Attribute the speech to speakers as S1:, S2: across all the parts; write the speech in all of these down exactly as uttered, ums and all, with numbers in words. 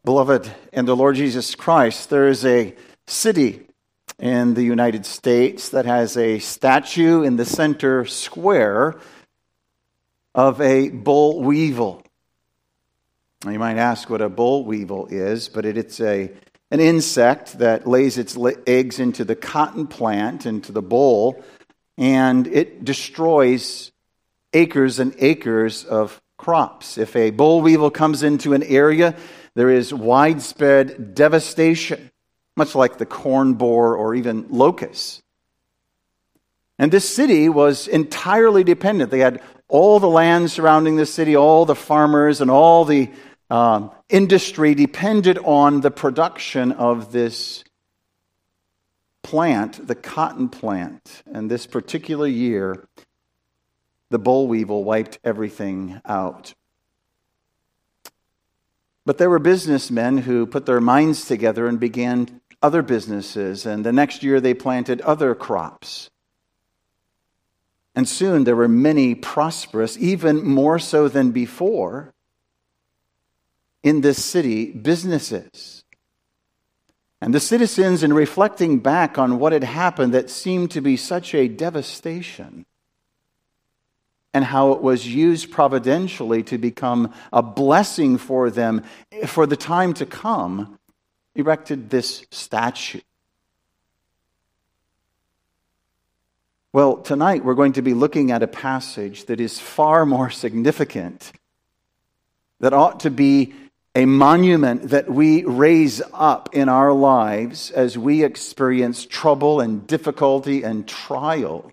S1: Beloved in the Lord Jesus Christ, there is a city in the United States that has a statue in the center square of a boll weevil. Now, you might ask what a boll weevil is, but it, it's a an insect that lays its eggs into the cotton plant, into the boll, and it destroys acres and acres of crops. If a boll weevil comes into an area, there is widespread devastation, much like the corn borer or even locusts. And this city was entirely dependent. They had all the land surrounding the city, all the farmers and all the um, industry depended on the production of this plant, the cotton plant. And this particular year, the boll weevil wiped everything out. But there were businessmen who put their minds together and began other businesses, and the next year they planted other crops. And soon there were many prosperous, even more so than before, in this city, businesses. And the citizens, in reflecting back on what had happened that seemed to be such a devastation, and how it was used providentially to become a blessing for them for the time to come, erected this statue. Well, tonight we're going to be looking at a passage that is far more significant, that ought to be a monument that we raise up in our lives as we experience trouble and difficulty and trial.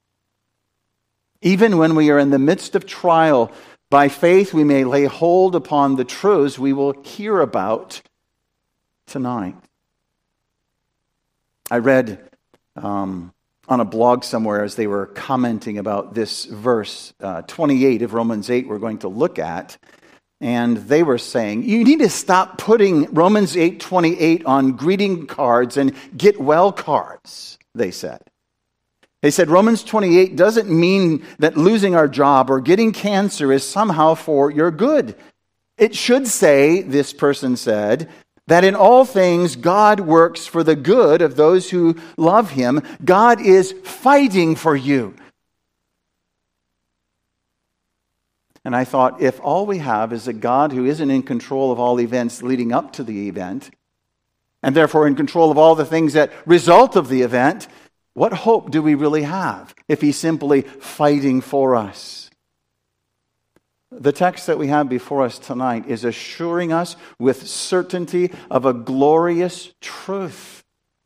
S1: Even when we are in the midst of trial, by faith we may lay hold upon the truths we will hear about tonight. I read um, on a blog somewhere as they were commenting about this verse uh, twenty-eight of Romans eight we're going to look at, and they were saying, you need to stop putting Romans eight twenty-eight on greeting cards and get well cards, they said. They said Romans twenty-eight doesn't mean that losing our job or getting cancer is somehow for your good. It should say, this person said, that in all things God works for the good of those who love Him. God is fighting for you. And I thought, if all we have is a God who isn't in control of all events leading up to the event, and therefore in control of all the things that result of the event, what hope do we really have if He's simply fighting for us? The text that we have before us tonight is assuring us with certainty of a glorious truth.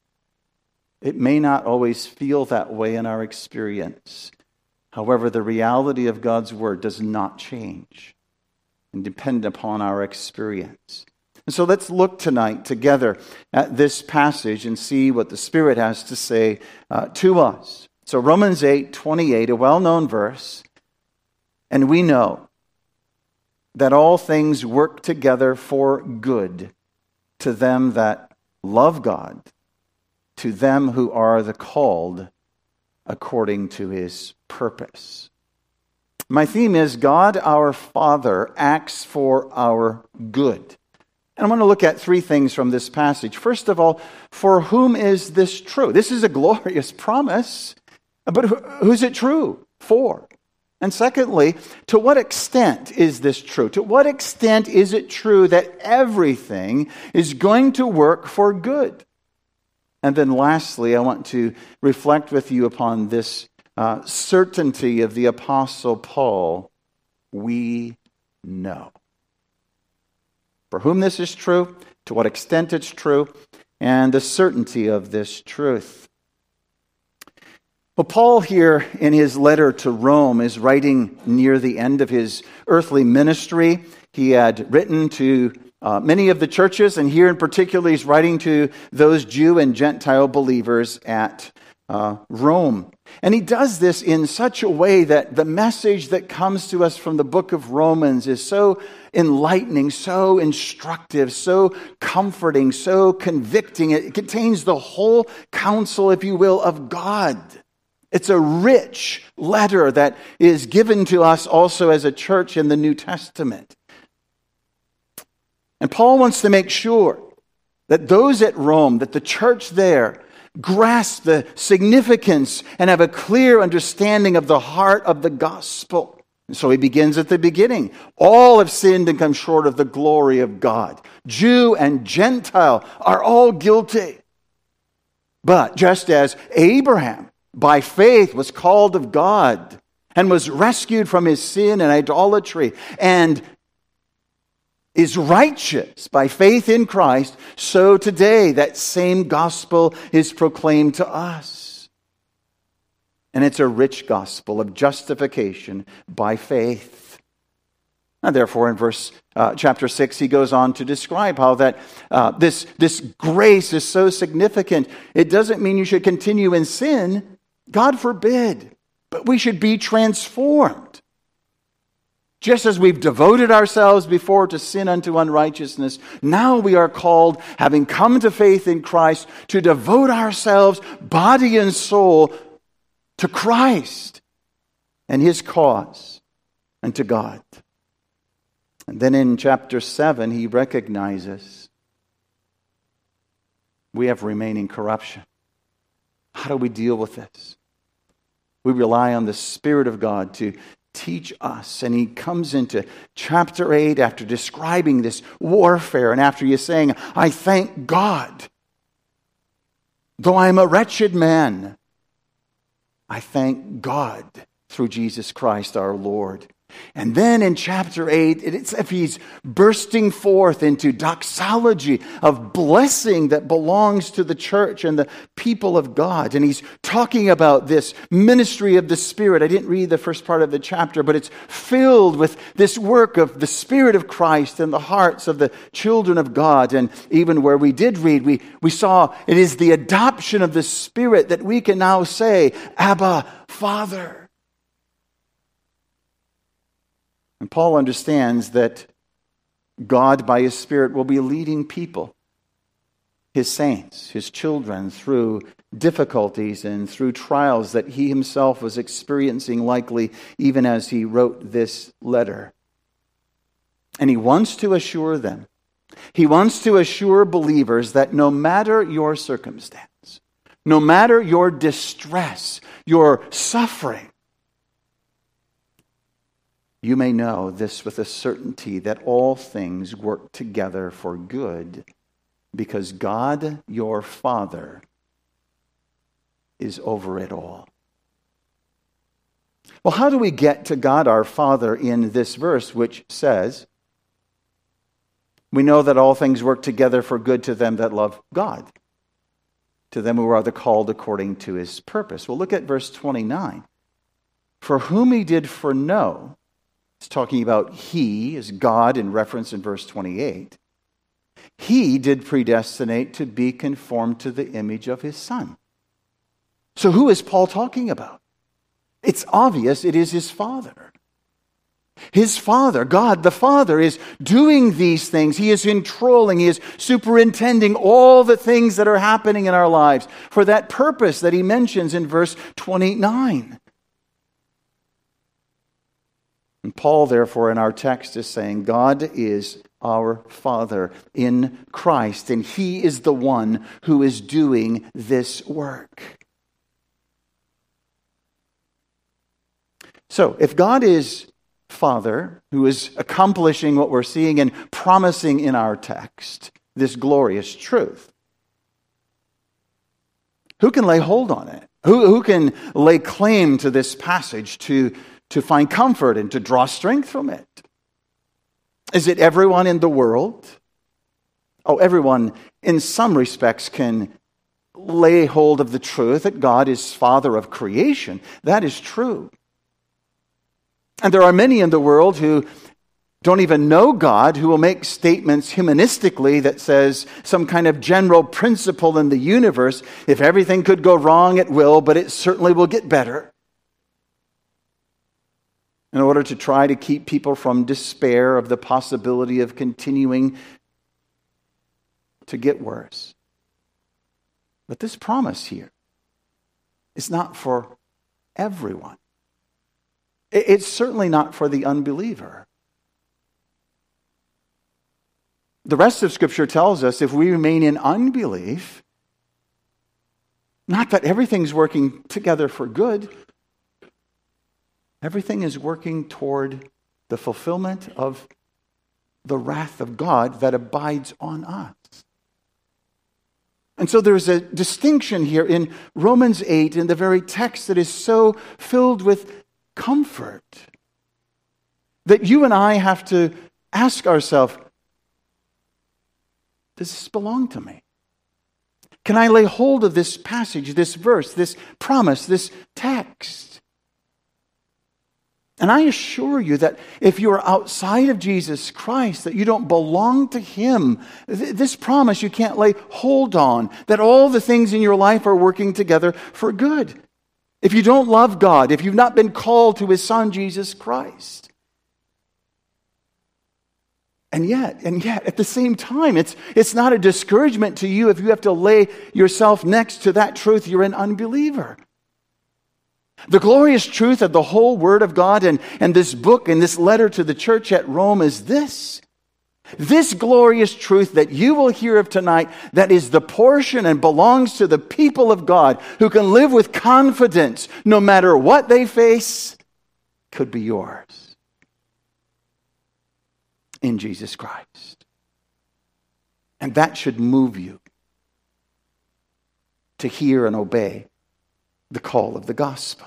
S1: It may not always feel that way in our experience. However, the reality of God's Word does not change and depend upon our experience. And so let's look tonight together at this passage and see what the Spirit has to say uh, to us. So Romans eight twenty-eight, a well-known verse, and we know that all things work together for good to them that love God, to them who are the called according to His purpose. My theme is God our Father acts for our good. And I want to look at three things from this passage. First of all, for whom is this true? This is a glorious promise, but who's it true for? And secondly, to what extent is this true? To what extent is it true that everything is going to work for good? And then lastly, I want to reflect with you upon this uh, certainty of the Apostle Paul. We know. For whom this is true, to what extent it's true, and the certainty of this truth. Well, Paul here in his letter to Rome is writing near the end of his earthly ministry. He had written to uh, many of the churches, and here in particular he's writing to those Jew and Gentile believers at uh, Rome. And he does this in such a way that the message that comes to us from the book of Romans is so enlightening, so instructive, so comforting, so convicting. It contains the whole counsel, if you will, of God. It's a rich letter that is given to us also as a church in the New Testament. And Paul wants to make sure that those at Rome, that the church there, grasp the significance and have a clear understanding of the heart of the gospel. And so he begins at the beginning. All have sinned and come short of the glory of God. Jew and Gentile are all guilty. But just as Abraham, by faith, was called of God and was rescued from his sin and idolatry and is righteous by faith in Christ, so today that same gospel is proclaimed to us. And it's a rich gospel of justification by faith. And therefore, in verse uh, chapter six, he goes on to describe how that uh, this, this grace is so significant. It doesn't mean you should continue in sin. God forbid. But we should be transformed. Just as we've devoted ourselves before to sin unto unrighteousness, now we are called, having come to faith in Christ, to devote ourselves, body and soul, to Christ and His cause and to God. And then in chapter seven, he recognizes we have remaining corruption. How do we deal with this? We rely on the Spirit of God to teach us. And he comes into chapter eight after describing this warfare and after he's saying, I thank God, though I am a wretched man, I thank God through Jesus Christ our Lord. And then in chapter eight, it's if he's bursting forth into doxology of blessing that belongs to the church and the people of God. And he's talking about this ministry of the Spirit. I didn't read the first part of the chapter, but it's filled with this work of the Spirit of Christ in the hearts of the children of God. And even where we did read, we, we saw it is the adoption of the Spirit that we can now say, Abba, Father. And Paul understands that God, by His Spirit, will be leading people, His saints, His children, through difficulties and through trials that he himself was experiencing, likely even as he wrote this letter. And he wants to assure them, he wants to assure believers that no matter your circumstance, no matter your distress, your suffering, you may know this with a certainty that all things work together for good because God, your Father, is over it all. Well, how do we get to God our Father in this verse, which says, we know that all things work together for good to them that love God, to them who are the called according to His purpose. Well, look at verse twenty-nine. For whom He did foreknow, it's talking about He is God in reference in verse twenty-eight. He did predestinate to be conformed to the image of His Son. So who is Paul talking about? It's obvious it is his Father. His Father, God the Father, is doing these things. He is controlling, He is superintending all the things that are happening in our lives for that purpose that He mentions in verse twenty-nine. And Paul, therefore, in our text is saying, God is our Father in Christ, and He is the one who is doing this work. So, if God is Father, who is accomplishing what we're seeing and promising in our text, this glorious truth, who can lay hold on it? Who, who can lay claim to this passage to to find comfort and to draw strength from it? Is it everyone in the world? Oh, everyone in some respects can lay hold of the truth that God is Father of creation. That is true. And there are many in the world who don't even know God, who will make statements humanistically that says some kind of general principle in the universe. If everything could go wrong, it will, but it certainly will get better. In order to try to keep people from despair of the possibility of continuing to get worse. But this promise here is not for everyone. It's certainly not for the unbeliever. the rest of Scripture tells us if we remain in unbelief, not that everything's working together for good, everything is working toward the fulfillment of the wrath of God that abides on us. And so there's a distinction here in Romans eight, in the very text that is so filled with comfort, that you and I have to ask ourselves, does this belong to me? Can I lay hold of this passage, this verse, this promise, this text? And I assure you that if you are outside of Jesus Christ, that you don't belong to Him, th- this promise you can't lay hold on, that all the things in your life are working together for good. If you don't love God, if you've not been called to His Son, Jesus Christ. And yet, and yet, at the same time, it's, it's not a discouragement to you if you have to lay yourself next to that truth you're an unbeliever. The glorious truth of the whole Word of God and, and this book and this letter to the church at Rome is this. This glorious truth that you will hear of tonight, that is the portion and belongs to the people of God who can live with confidence no matter what they face, could be yours in Jesus Christ. And that should move you to hear and obey the call of the gospel.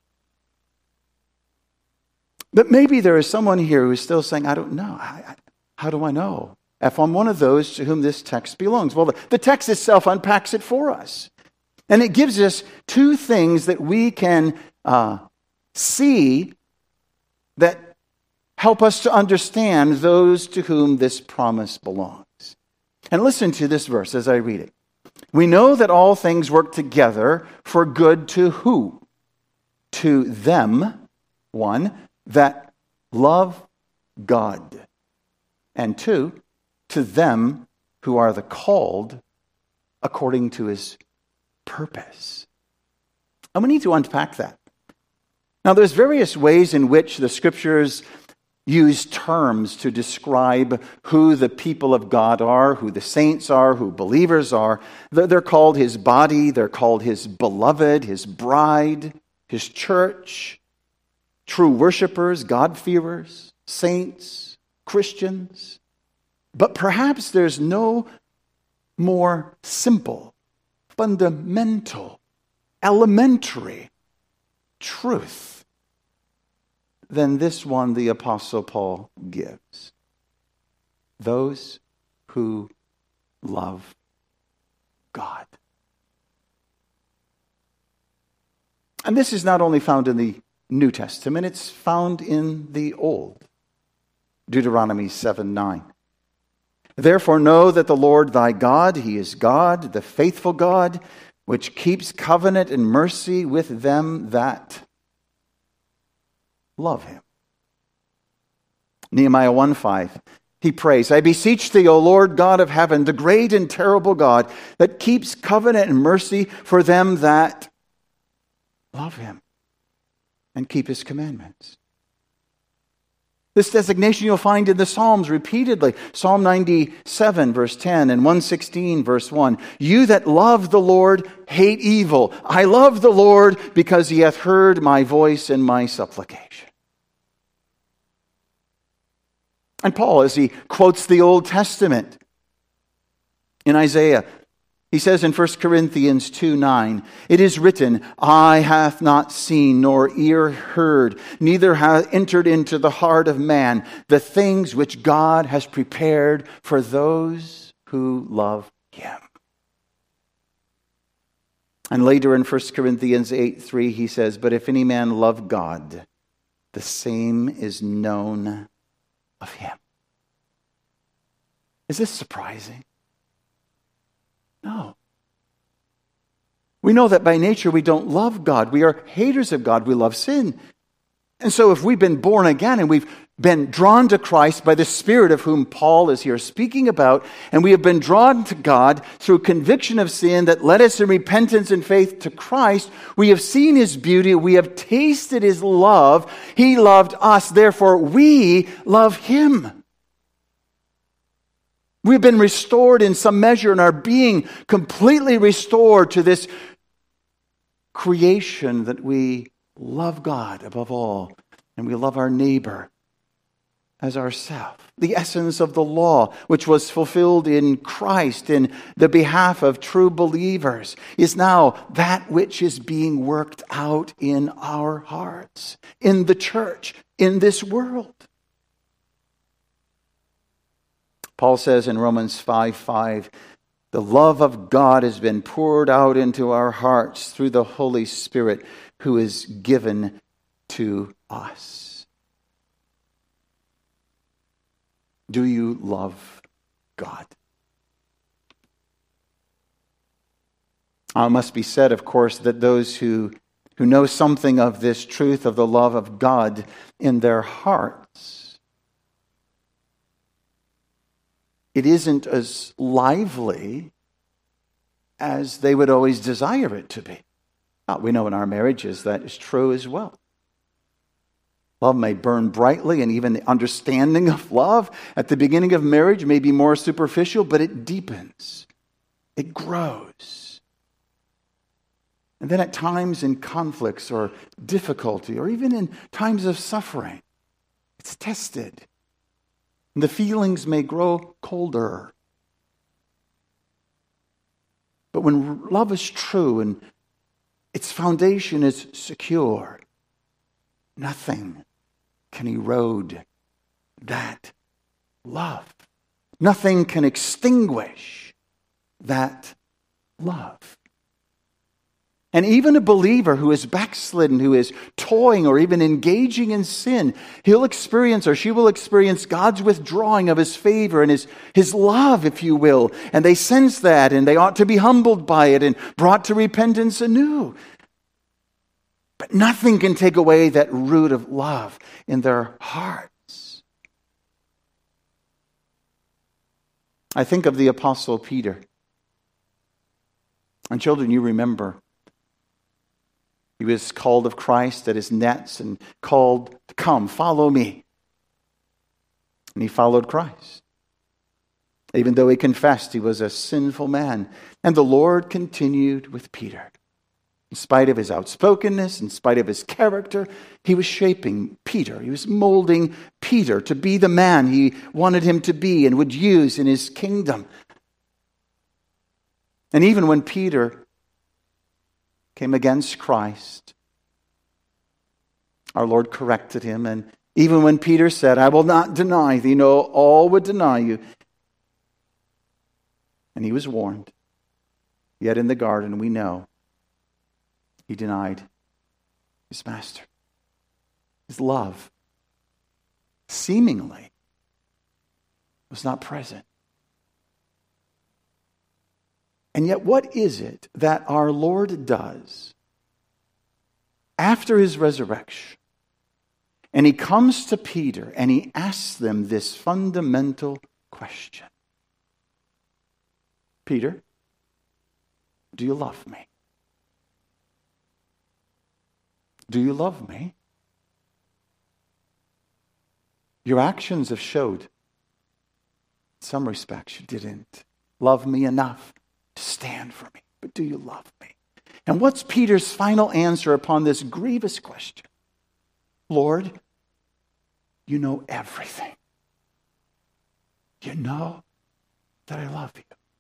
S1: But maybe there is someone here who is still saying, I don't know. I, I, how do I know if I'm one of those to whom this text belongs? Well, the, the text itself unpacks it for us. And it gives us two things that we can uh, see that help us to understand those to whom this promise belongs. And listen to this verse as I read it. We know that all things work together for good to who? To them, one, that love God. And two, to them who are the called according to His purpose. And we need to unpack that. Now, there's various ways in which the Scriptures use terms to describe who the people of God are, who the saints are, who believers are. They're called His body, they're called His beloved, His bride, His church, true worshipers, God-fearers, saints, Christians. But perhaps there's no more simple, fundamental, elementary truth than this one the Apostle Paul gives. Those who love God. And this is not only found in the New Testament, it's found in the Old. Deuteronomy seven nine. Therefore know that the Lord thy God, He is God, the faithful God, which keeps covenant and mercy with them that love Him. Nehemiah one five. He prays, I beseech thee, O Lord God of heaven, the great and terrible God, that keeps covenant and mercy for them that love Him and keep His commandments. This designation you'll find in the Psalms repeatedly. Psalm ninety-seven, verse ten, and one sixteen, verse one. You that love the Lord hate evil. I love the Lord because He hath heard my voice and my supplication. And Paul, as he quotes the Old Testament in Isaiah, he says in First Corinthians two nine, it is written, eye hath not seen, nor ear heard, neither hath entered into the heart of man the things which God has prepared for those who love Him. And later in First Corinthians eight three, he says, but if any man love God, the same is known of Him. Is this surprising? No. We know that by nature we don't love God. We are haters of God. We love sin. And so if we've been born again and we've been drawn to Christ by the Spirit of whom Paul is here speaking about, and we have been drawn to God through conviction of sin that led us in repentance and faith to Christ, we have seen His beauty, we have tasted His love, He loved us, therefore we love Him. We've been restored in some measure and are being completely restored to this creation that we love God above all and we love our neighbor as ourselves. The essence of the law, which was fulfilled in Christ in the behalf of true believers, is now that which is being worked out in our hearts, in the church, in this world. Paul says in Romans five five, the love of God has been poured out into our hearts through the Holy Spirit who is given to us. Do you love God? Now, it must be said, of course, that those who, who know something of this truth of the love of God in their hearts, it isn't as lively as they would always desire it to be. Now, we know in our marriages that is true as well. Love may burn brightly, and even the understanding of love at the beginning of marriage may be more superficial, but it deepens. It grows. And then at times in conflicts or difficulty, or even in times of suffering, it's tested. And the feelings may grow colder. But when love is true and its foundation is secure, nothing can erode that love. Nothing can extinguish that love. And even a believer who is backslidden, who is toying or even engaging in sin, he'll experience or she will experience God's withdrawing of his favor and his, his love, if you will. And they sense that, and they ought to be humbled by it and brought to repentance anew. But nothing can take away that root of love in their hearts. I think of the Apostle Peter. And children, you remember, he was called of Christ at his nets and called to come, follow me. And he followed Christ. Even though he confessed he was a sinful man. And the Lord continued with Peter. In spite of his outspokenness, in spite of his character, he was shaping Peter. He was molding Peter to be the man he wanted him to be and would use in his kingdom. And even when Peter came against Christ, our Lord corrected him. And even when Peter said, I will not deny thee, no, all would deny you. And he was warned. Yet in the garden, we know he denied his master. His love, seemingly, was not present. And yet, what is it that our Lord does after his resurrection? And he comes to Peter and he asks them this fundamental question. Peter, do you love me? Do you love me? Your actions have showed, in some respects, you didn't love me enough to stand for me. But do you love me? And what's Peter's final answer upon this grievous question? Lord, you know everything. You know that I love you.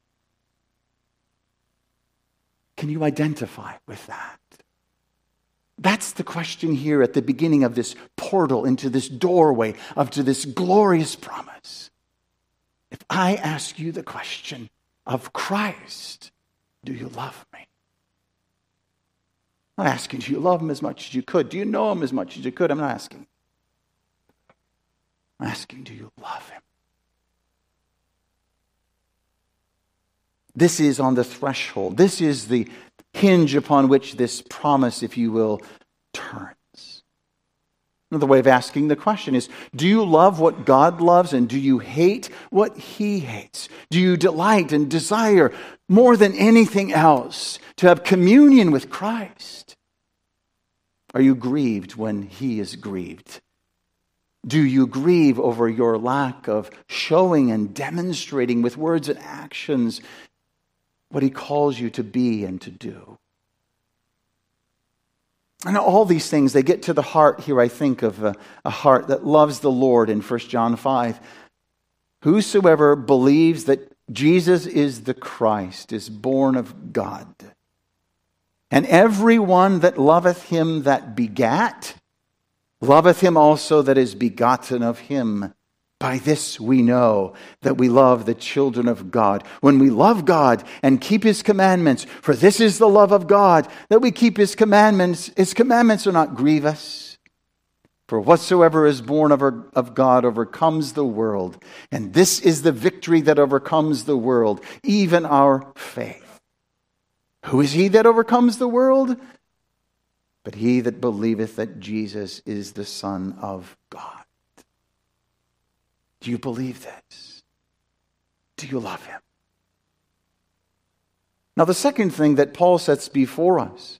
S1: Can you identify with that? That's the question here at the beginning of this portal into this doorway of to this glorious promise. If I ask you the question of Christ, do you love me? I'm not asking, do you love him as much as you could? Do you know him as much as you could? I'm not asking. I'm asking, do you love him? This is on the threshold. This is the hinge upon which this promise, if you will, turns. Another way of asking the question is, do you love what God loves and do you hate what he hates? Do you delight and desire more than anything else to have communion with Christ? Are you grieved when he is grieved? Do you grieve over your lack of showing and demonstrating with words and actions what he calls you to be and to do? And all these things, they get to the heart here, I think, of a, a heart that loves the Lord in First John five. Whosoever believes that Jesus is the Christ is born of God. And every one that loveth him that begat, loveth him also that is begotten of him. By this we know that we love the children of God, when we love God and keep his commandments. For this is the love of God, that we keep his commandments. His commandments are not grievous. For whatsoever is born of, our, of God overcomes the world. And this is the victory that overcomes the world, even our faith. Who is he that overcomes the world? But he that believeth that Jesus is the Son of God. Do you believe this? Do you love him? Now, the second thing that Paul sets before us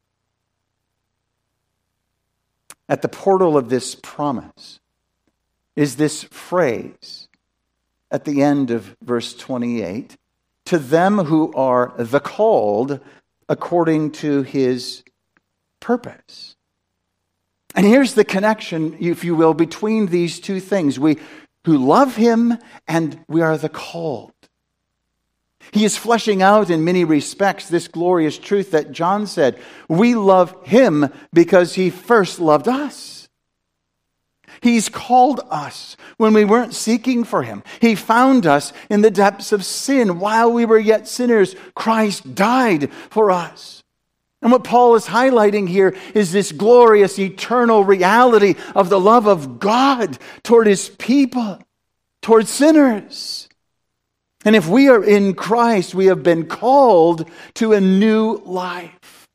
S1: at the portal of this promise is this phrase at the end of verse twenty-eight, to them who are the called according to his purpose. And here's the connection, if you will, between these two things. We who love him and we are the called. He is fleshing out in many respects this glorious truth that John said. We love him because he first loved us. He's called us when we weren't seeking for him. He found us in the depths of sin. While we were yet sinners, Christ died for us. And what Paul is highlighting here is this glorious eternal reality of the love of God toward his people, toward sinners. And if we are in Christ, we have been called to a new life.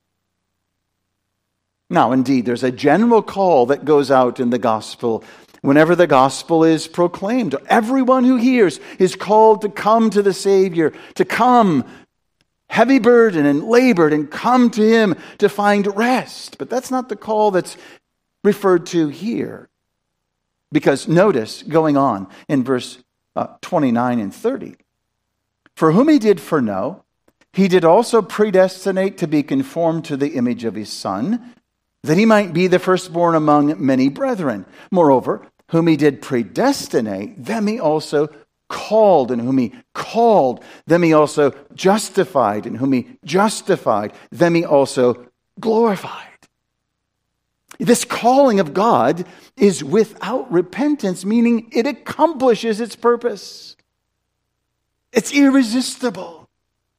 S1: Now, indeed, there's a general call that goes out in the gospel whenever the gospel is proclaimed. Everyone who hears is called to come to the Savior, to come heavy burden and labored and come to him to find rest. But that's not the call that's referred to here. Because notice, going on in verse uh, twenty-nine and thirty, for whom he did foreknow, he did also predestinate to be conformed to the image of his Son, that he might be the firstborn among many brethren. Moreover, whom he did predestinate, them he also called, and whom he called, them he also justified, and whom he justified, them he also glorified. This calling of God is without repentance, meaning it accomplishes its purpose. It's irresistible.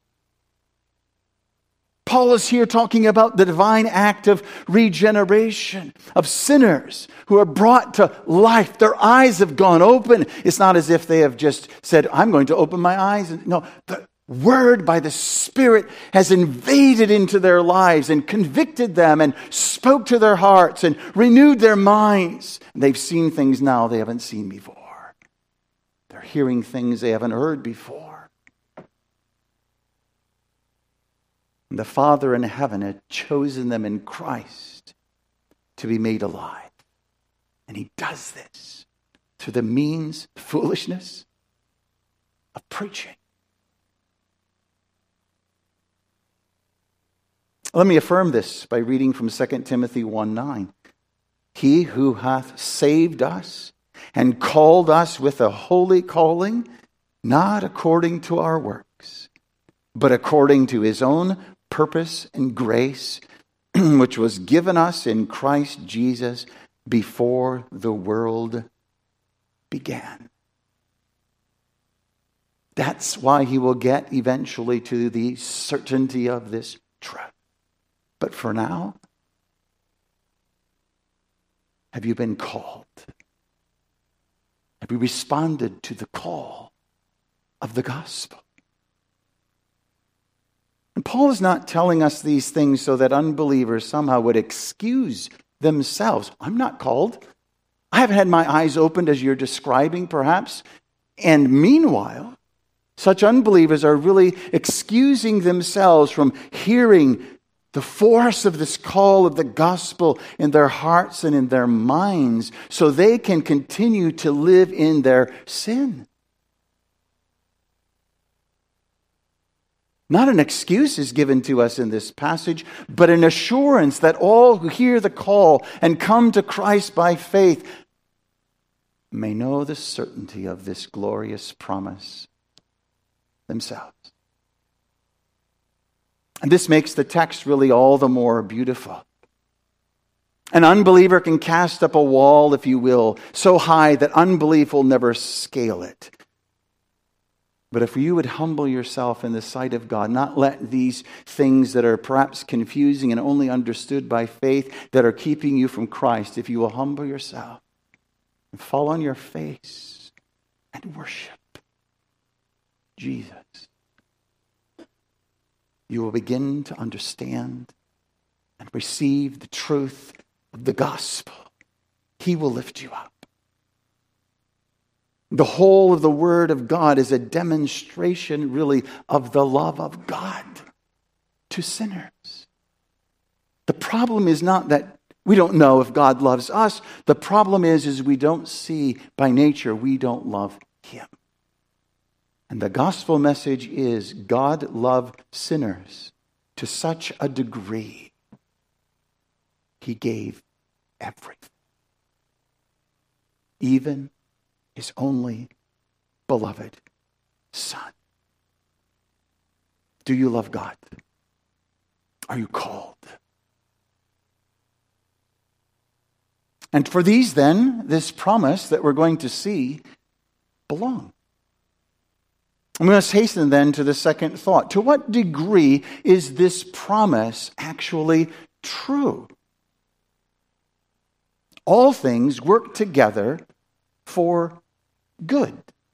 S1: Paul is here talking about the divine act of regeneration of sinners who are brought to life. Their eyes have gone open. It's not as if they have just said, I'm going to open my eyes. No, the Word by the Spirit has invaded into their lives and convicted them and spoke to their hearts and renewed their minds. And they've seen things now they haven't seen before. They're hearing things they haven't heard before. The Father in heaven had chosen them in Christ to be made alive. And he does this through the means, foolishness of preaching. Let me affirm this by reading from Second Timothy one nine. He who hath saved us and called us with a holy calling, not according to our works, but according to his own purpose and grace, which was given us in Christ Jesus before the world began. That's why he will get eventually to the certainty of this truth. But for now, have you been called? Have you responded to the call of the gospel? And Paul is not telling us these things so that unbelievers somehow would excuse themselves. I'm not called. I haven't had my eyes opened as you're describing, perhaps. And meanwhile, such unbelievers are really excusing themselves from hearing the force of this call of the gospel in their hearts and in their minds so they can continue to live in their sin. Not an excuse is given to us in this passage, but an assurance that all who hear the call and come to Christ by faith may know the certainty of this glorious promise themselves. And this makes the text really all the more beautiful. An unbeliever can cast up a wall, if you will, so high that unbelief will never scale it. But if you would humble yourself in the sight of God, not let these things that are perhaps confusing and only understood by faith that are keeping you from Christ, if you will humble yourself and fall on your face and worship Jesus, you will begin to understand and receive the truth of the gospel. He will lift you up. The whole of the Word of God is a demonstration, really, of the love of God to sinners. The problem is not that we don't know if God loves us. The problem is, is we don't see by nature, we don't love Him. And the gospel message is God loved sinners to such a degree, He gave everything. Even His only beloved Son. Do you love God? Are you called? And for these then, this promise that we're going to see belong. We must hasten then to the second thought. To what degree is this promise actually true? All things work together for good.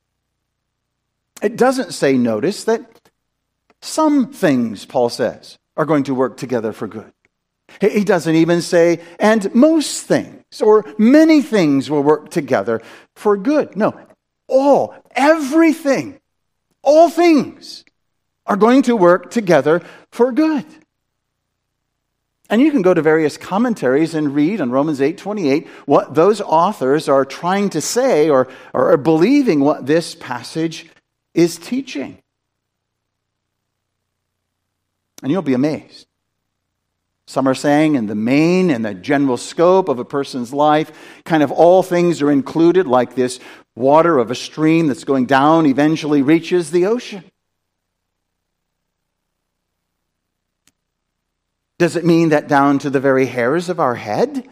S1: It doesn't say, notice, that some things, Paul says, are going to work together for good. He doesn't even say, and most things, or many things will work together for good. No, all, everything, all things are going to work together for good. And you can go to various commentaries and read on Romans eight twenty-eight what those authors are trying to say or, or are believing what this passage is teaching. And you'll be amazed. Some are saying in the main and the general scope of a person's life, kind of all things are included, like this water of a stream that's going down eventually reaches the ocean. Does it mean that down to the very hairs of our head?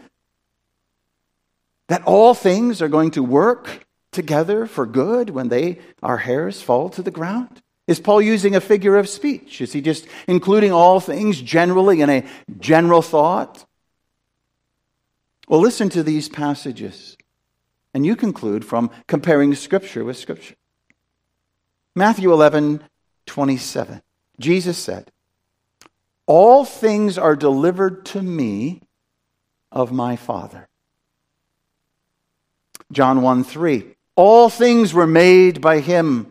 S1: That all things are going to work together for good when they, our hairs fall to the ground? Is Paul using a figure of speech? Is he just including all things generally in a general thought? Well, listen to these passages, and you conclude from comparing Scripture with Scripture. Matthew eleven twenty-seven. Jesus said, all things are delivered to me of my Father. John one three. All things were made by Him.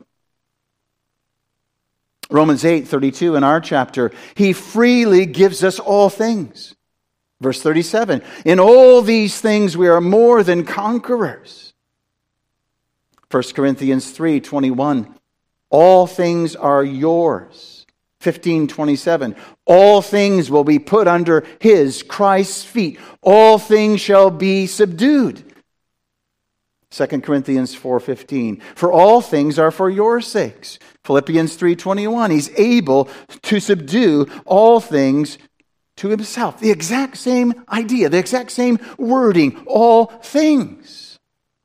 S1: Romans eight thirty-two in our chapter. He freely gives us all things. Verse thirty-seven. In all these things we are more than conquerors. First Corinthians three twenty-one. All things are yours. fifteen twenty-seven. All things will be put under His, Christ's feet. All things shall be subdued. Second Corinthians four fifteen. For all things are for your sakes. Philippians three twenty-one. He's able to subdue all things to Himself. The exact same idea, the exact same wording. All things.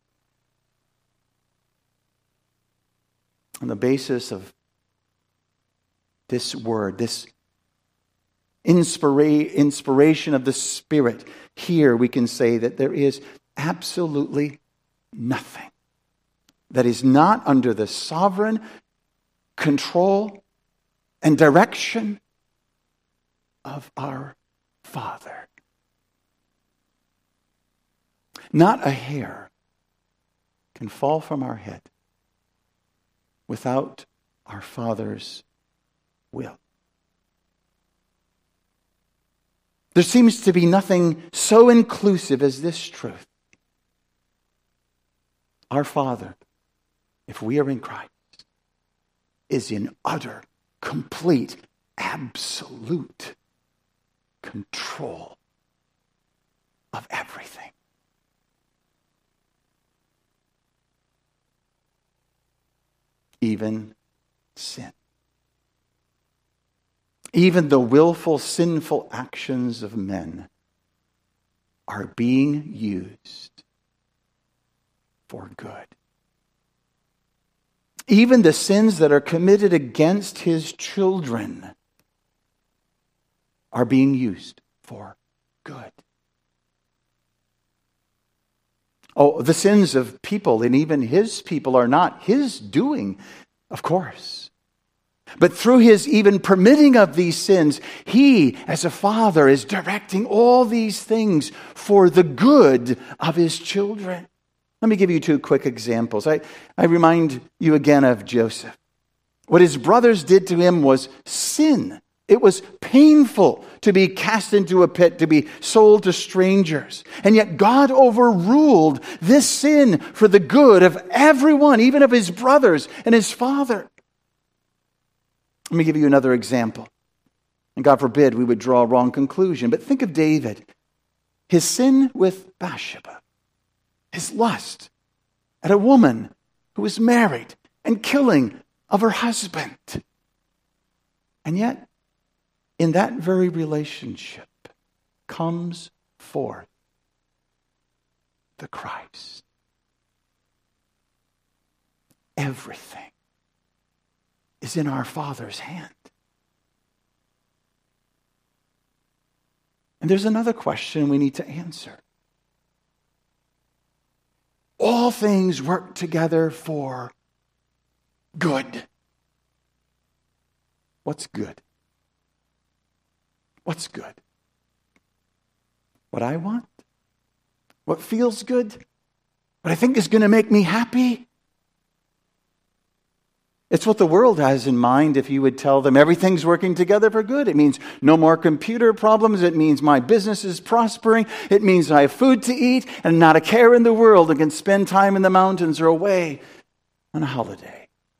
S1: On the basis of this word, this inspira- inspiration of the Spirit, here we can say that there is absolutely nothing that is not under the sovereign control and direction of our Father. Not a hair can fall from our head without our Father's will. There seems to be nothing so inclusive as this truth. Our Father, if we are in Christ, is in utter, complete, absolute control of everything. Even sin. Even the willful, sinful actions of men are being used for good. Even the sins that are committed against his children are being used for good. Oh, the sins of people and even his people are not his doing, of course. But through his even permitting of these sins, he, as a father, is directing all these things for the good of his children. Let me give you two quick examples. I, I remind you again of Joseph. What his brothers did to him was sin. It was painful to be cast into a pit, to be sold to strangers. And yet God overruled this sin for the good of everyone, even of his brothers and his father. Let me give you another example. And God forbid we would draw a wrong conclusion. But think of David. His sin with Bathsheba. His lust at a woman who was married and killing of her husband. And yet, in that very relationship comes forth the Christ. Everything is in our Father's hand. And there's another question we need to answer. All things work together for good. What's good? What's good? What I want? What feels good? What I think is going to make me happy? It's what the world has in mind if you would tell them everything's working together for good. It means no more computer problems. It means my business is prospering. It means I have food to eat and not a care in the world and can spend time in the mountains or away on a holiday.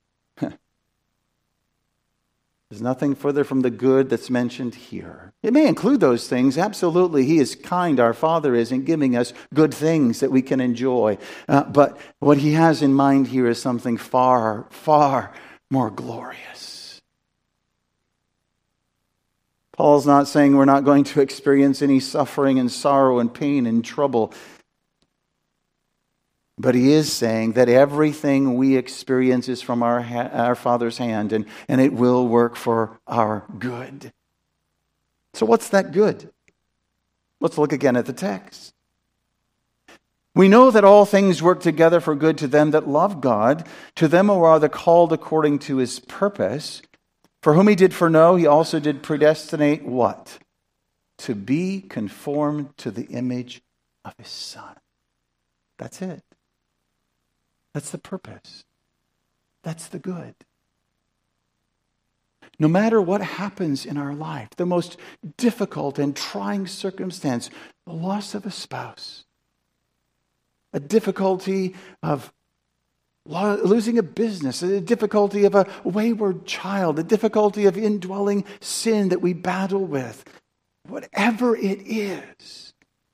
S1: There's nothing further from the good that's mentioned here. It may include those things. Absolutely, he is kind, our Father is, in giving us good things that we can enjoy. Uh, but what he has in mind here is something far, far more glorious. Paul's not saying we're not going to experience any suffering and sorrow and pain and trouble. But he is saying that everything we experience is from our ha- our Father's hand, and, and it will work for our good. So what's that good? Let's look again at the text. We know that all things work together for good to them that love God, to them who are the called according to his purpose. For whom he did foreknow, he also did predestinate what? To be conformed to the image of his Son. That's it. That's the purpose. That's the good. No matter what happens in our life, the most difficult and trying circumstance, the loss of a spouse, a difficulty of lo- losing a business, a difficulty of a wayward child, a difficulty of indwelling sin that we battle with, whatever it is,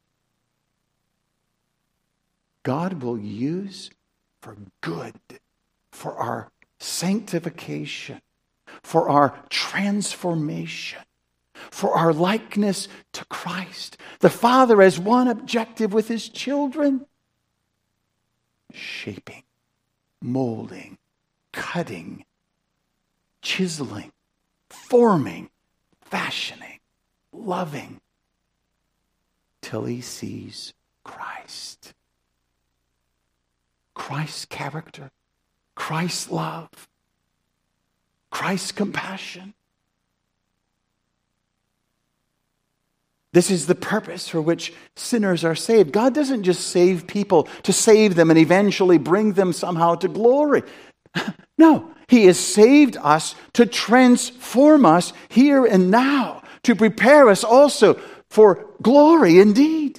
S1: God will use for good, for our sanctification, for our transformation, for our likeness to Christ. The Father has one objective with his children: shaping, molding, cutting, chiseling, forming, fashioning, loving, till he sees Christ. Christ's character, Christ's love, Christ's compassion. This is the purpose for which sinners are saved. God doesn't just save people to save them and eventually bring them somehow to glory. No, he has saved us to transform us here and now, to prepare us also for glory indeed.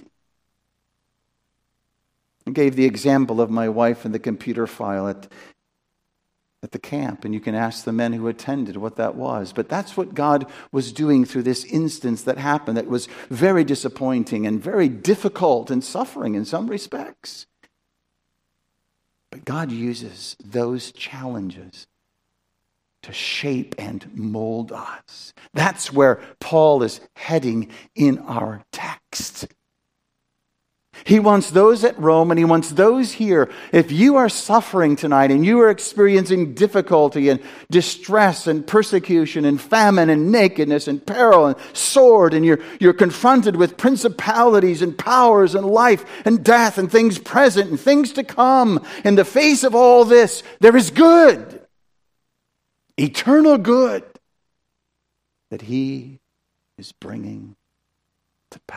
S1: I gave the example of my wife and the computer file at, at the camp, and you can ask the men who attended what that was. But that's what God was doing through this instance that happened that was very disappointing and very difficult and suffering in some respects. But God uses those challenges to shape and mold us. That's where Paul is heading in our text. He wants those at Rome and he wants those here. If you are suffering tonight and you are experiencing difficulty and distress and persecution and famine and nakedness and peril and sword, and you're, you're confronted with principalities and powers and life and death and things present and things to come, in the face of all this, there is good, eternal good, that he is bringing to pass.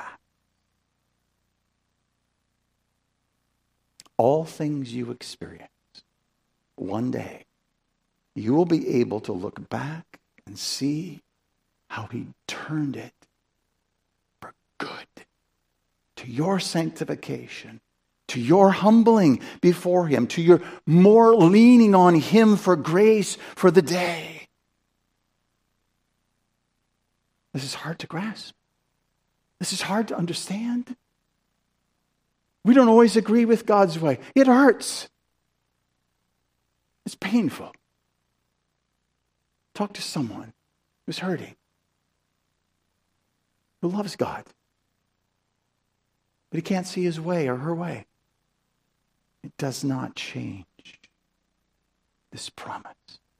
S1: All things you experience, one day, you will be able to look back and see how he turned it for good, to your sanctification, to your humbling before him, to your more leaning on him for grace for the day. This is hard to grasp. This is hard to understand. We don't always agree with God's way. It hurts. It's painful. Talk to someone who's hurting, who loves God, but he can't see his way or her way. It does not change this promise.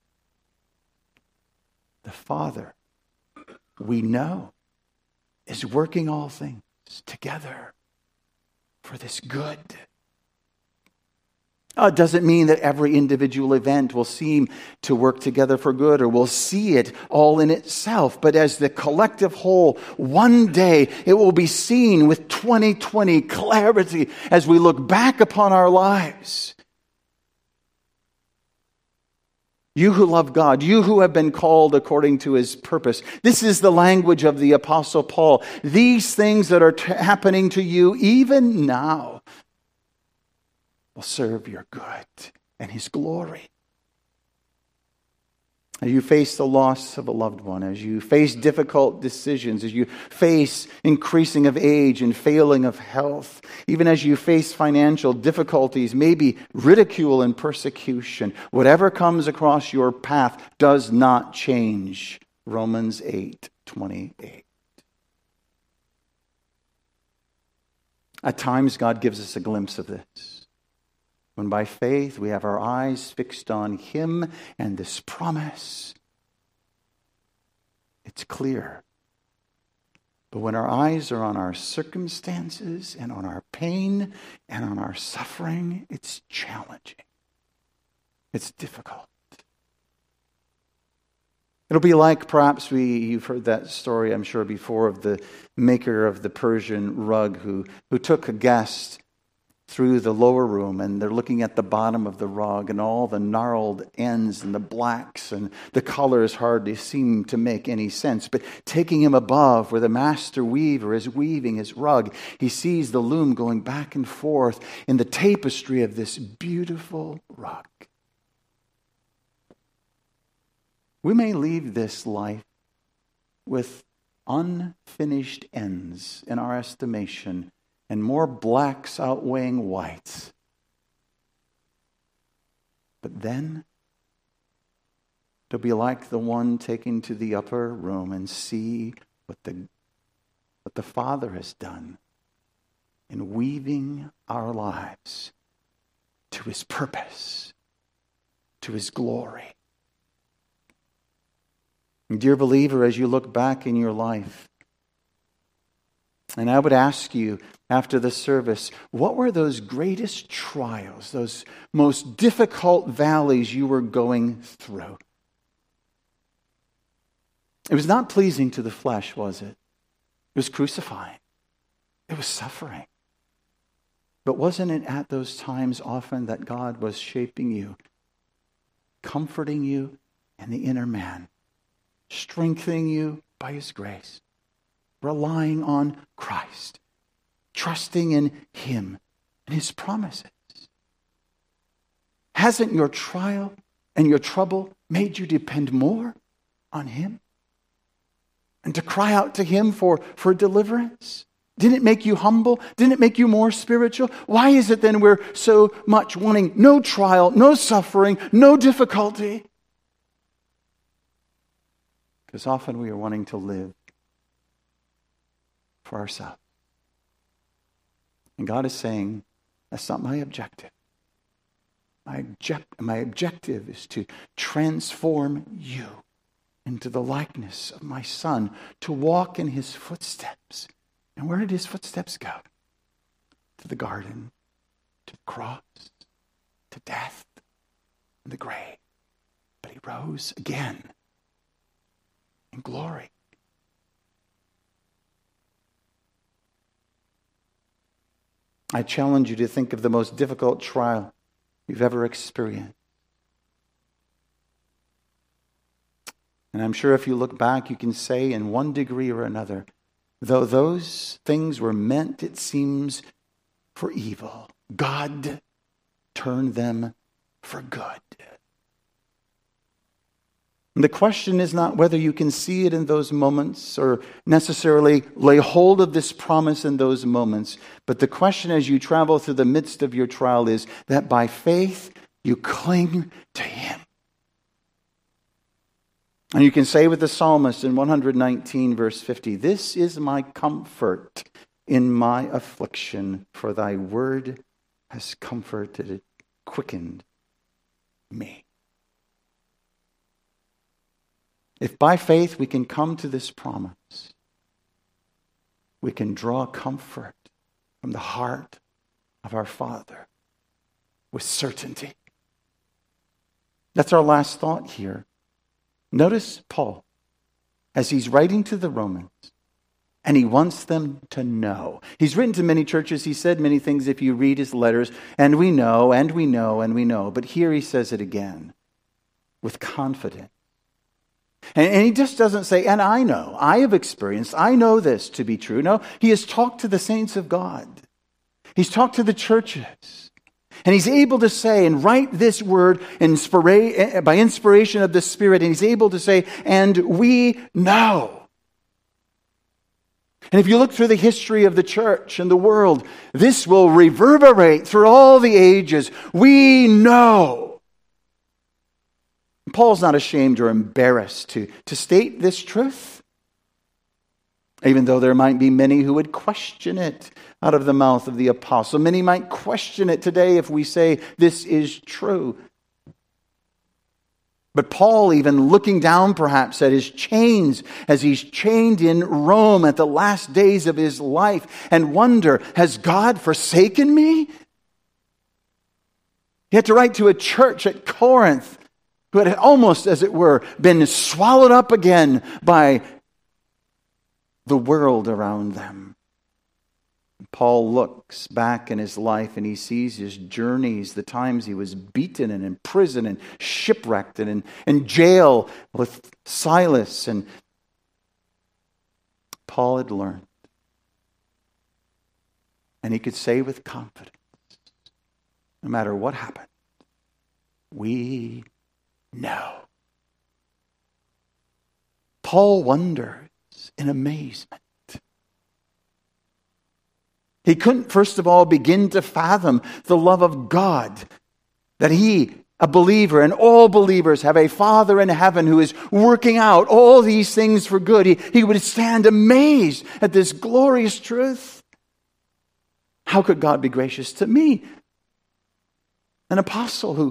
S1: The Father, we know, is working all things together for this good. Uh, it doesn't mean that every individual event will seem to work together for good or we'll see it all in itself. But as the collective whole, one day it will be seen with twenty twenty clarity as we look back upon our lives. You who love God, you who have been called according to his purpose. This is the language of the Apostle Paul. These things that are t- happening to you even now will serve your good and his glory. As you face the loss of a loved one, as you face difficult decisions, as you face increasing of age and failing of health, even as you face financial difficulties, maybe ridicule and persecution, whatever comes across your path does not change Romans eight twenty-eight. At times, God gives us a glimpse of this, when by faith we have our eyes fixed on him and this promise. It's clear. But when our eyes are on our circumstances and on our pain and on our suffering, it's challenging. It's difficult. It'll be like, perhaps we you've heard that story, I'm sure, before, of the maker of the Persian rug who, who took a guest through the lower room, and they're looking at the bottom of the rug and all the gnarled ends and the blacks, and the colors hardly seem to make any sense. But taking him above, where the master weaver is weaving his rug, he sees the loom going back and forth in the tapestry of this beautiful rug. We may leave this life with unfinished ends in our estimation, and more blacks outweighing whites. But then, it'll be like the one taken to the upper room and see what the, what the Father has done in weaving our lives to his purpose, to his glory. And dear believer, as you look back in your life, and I would ask you after the service, what were those greatest trials, those most difficult valleys you were going through? It was not pleasing to the flesh, was it? It was crucifying. It was suffering. But wasn't it at those times often that God was shaping you, comforting you in the inner man, strengthening you by his grace, relying on Christ, trusting in Him and His promises? Hasn't your trial and your trouble made you depend more on Him? And to cry out to Him for, for deliverance? Didn't it make you humble? Didn't it make you more spiritual? Why is it then we're so much wanting no trial, no suffering, no difficulty? Because often we are wanting to live for ourselves. And God is saying, that's not my objective. My, object, my objective is to transform you into the likeness of my Son, to walk in His footsteps. And where did His footsteps go? To the garden, to the cross, to death, and the grave. But He rose again in glory. I challenge you to think of the most difficult trial you've ever experienced. And I'm sure if you look back, you can say in one degree or another, though those things were meant, it seems, for evil, God turned them for good. And the question is not whether you can see it in those moments or necessarily lay hold of this promise in those moments. But the question as you travel through the midst of your trial is that by faith you cling to Him. And you can say with the psalmist in one nineteen verse fifty, this is my comfort in my affliction, for thy word has comforted, quickened me. If by faith we can come to this promise, we can draw comfort from the heart of our Father with certainty. That's our last thought here. Notice Paul, as he's writing to the Romans, and he wants them to know. He's written to many churches. He said many things if you read his letters, and we know, and we know, and we know. But here he says it again with confidence. And, and he just doesn't say, and I know, I have experienced, I know this to be true. No, he has talked to the saints of God. He's talked to the churches. And he's able to say and write this word inspira- by inspiration of the Spirit. And he's able to say, and we know. And if you look through the history of the church and the world, this will reverberate through all the ages. We know. Paul's not ashamed or embarrassed to, to state this truth, even though there might be many who would question it out of the mouth of the apostle. Many might question it today if we say this is true. But Paul, even looking down perhaps at his chains as he's chained in Rome at the last days of his life, and wonder, has God forsaken me? He had to write to a church at Corinth who had almost, as it were, been swallowed up again by the world around them. Paul looks back in his life and he sees his journeys, the times he was beaten and in prison and shipwrecked and in, in jail with Silas. And Paul had learned. And he could say with confidence, no matter what happened, we know. Paul wonders in amazement. He couldn't, first of all, begin to fathom the love of God, that he, a believer, and all believers have a Father in heaven who is working out all these things for good. He, he would stand amazed at this glorious truth. How could God be gracious to me, an apostle who,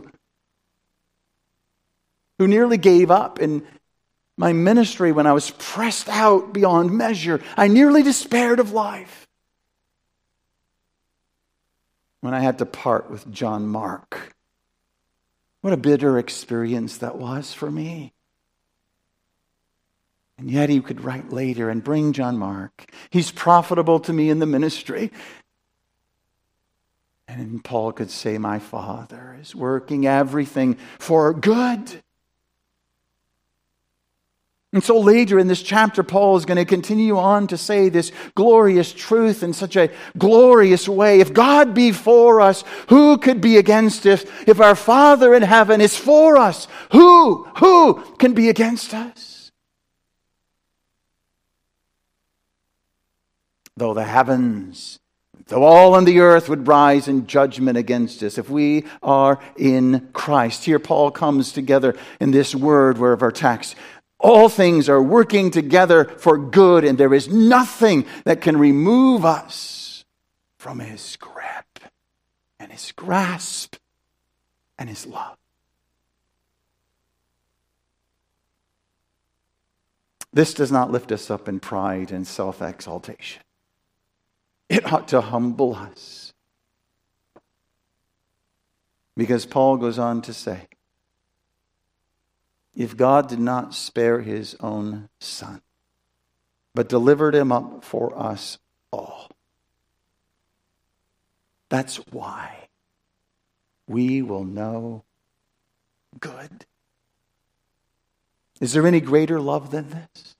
S1: who nearly gave up in my ministry when I was pressed out beyond measure? I nearly despaired of life. When I had to part with John Mark. What a bitter experience that was for me. And yet he could write later and bring John Mark. He's profitable to me in the ministry. And Paul could say, my Father is working everything for good. And so later in this chapter, Paul is going to continue on to say this glorious truth in such a glorious way. If God be for us, who could be against us? If our Father in heaven is for us, who, who can be against us? Though the heavens, though all on the earth would rise in judgment against us, if we are in Christ. Here Paul comes together in this word word of our text. All things are working together for good, and there is nothing that can remove us from His grip and His grasp and His love. This does not lift us up in pride and self-exaltation. It ought to humble us. Because Paul goes on to say, if God did not spare His own Son, but delivered Him up for us all, that's why we will know good. Is there any greater love than this?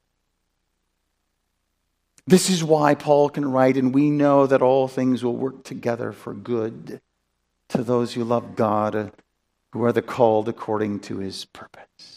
S1: This is why Paul can write, and we know that all things will work together for good to those who love God, who are the called according to His purpose.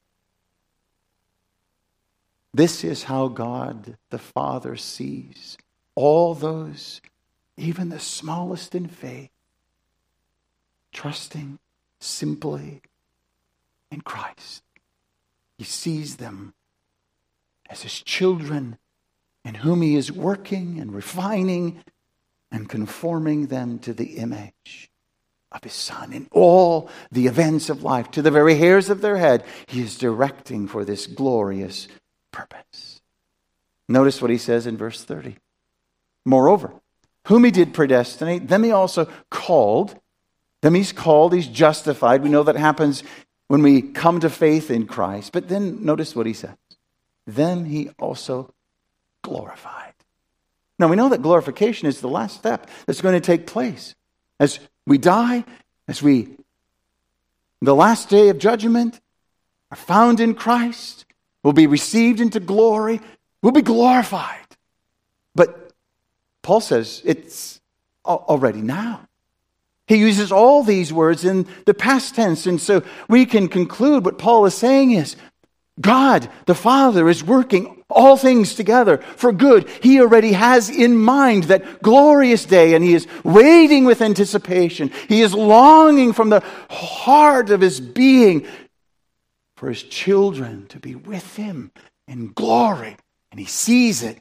S1: This is how God the Father sees all those, even the smallest in faith, trusting simply in Christ. He sees them as His children in whom He is working and refining and conforming them to the image of His Son. In all the events of life, to the very hairs of their head, He is directing for this glorious purpose. Notice what He says in verse thirty. Moreover, whom He did predestinate, them He also called. Them He's called, He's justified. We know that happens when we come to faith in Christ. But then notice what He says. Them He also glorified. Now we know that glorification is the last step that's going to take place. As we die, as we, the last day of judgment, are found in Christ, will be received into glory, will be glorified. But Paul says it's already now. He uses all these words in the past tense, and so we can conclude what Paul is saying is, God, the Father, is working all things together for good. He already has in mind that glorious day, and He is waiting with anticipation. He is longing from the heart of His being for His children to be with Him in glory. And He sees it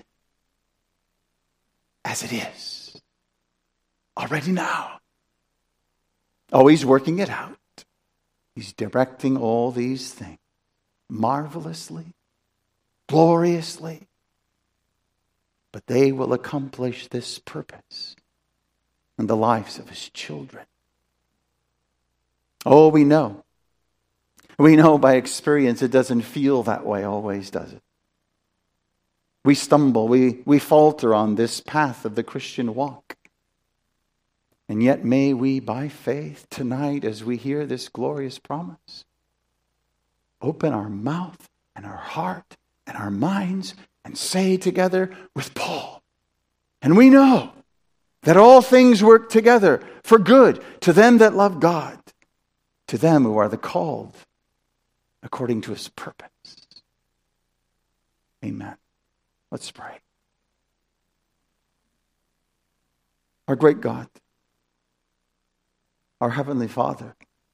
S1: as it is, already now. Oh, He's working it out. He's directing all these things marvelously, gloriously, but they will accomplish this purpose in the lives of His children. Oh, we know. We know by experience it doesn't feel that way always, does it? We stumble, we, we falter on this path of the Christian walk. And yet may we, by faith, tonight, as we hear this glorious promise, open our mouth and our heart and our minds and say together with Paul. And we know that all things work together for good to them that love God, to them who are the called according to His purpose. Amen. Let's pray. Our great God, our Heavenly Father,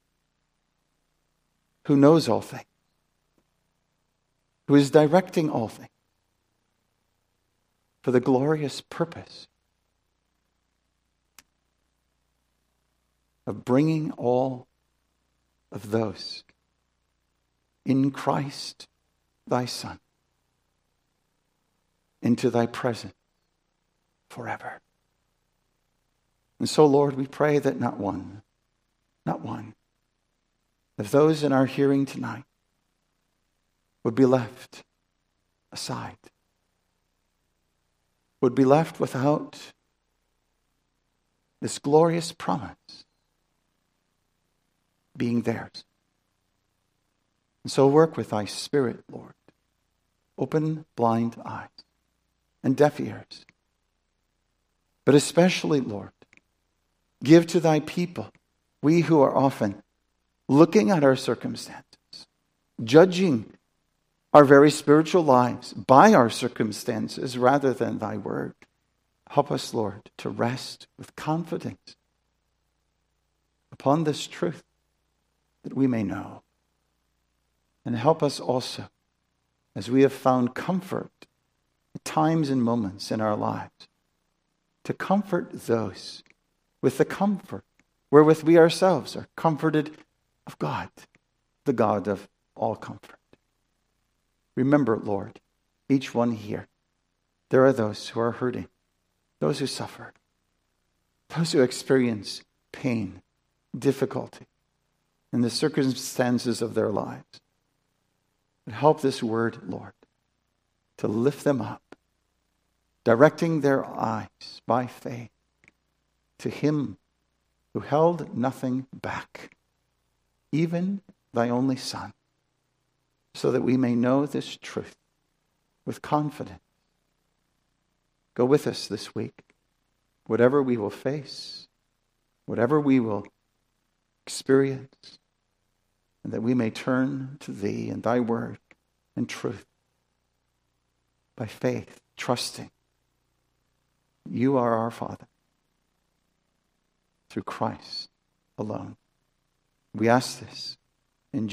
S1: who knows all things, who is directing all things for the glorious purpose of bringing all of those in Christ, Thy Son, into Thy presence forever. And so, Lord, we pray that not one, not one of those in our hearing tonight would be left aside, would be left without this glorious promise being theirs. And so work with thy Spirit, Lord. Open blind eyes and deaf ears. But especially, Lord, give to thy people, we who are often looking at our circumstances, judging our very spiritual lives by our circumstances rather than thy word. Help us, Lord, to rest with confidence upon this truth that we may know. And help us also, as we have found comfort at times and moments in our lives, to comfort those with the comfort wherewith we ourselves are comforted of God, the God of all comfort. Remember, Lord, each one here, there are those who are hurting, those who suffer, those who experience pain, difficulty in the circumstances of their lives. But help this word, Lord, to lift them up, directing their eyes by faith to him who held nothing back, even thy only Son, so that we may know this truth with confidence. Go with us this week, whatever we will face, whatever we will experience, and that we may turn to thee and thy word and truth by faith, trusting you are our Father through Christ alone. We ask this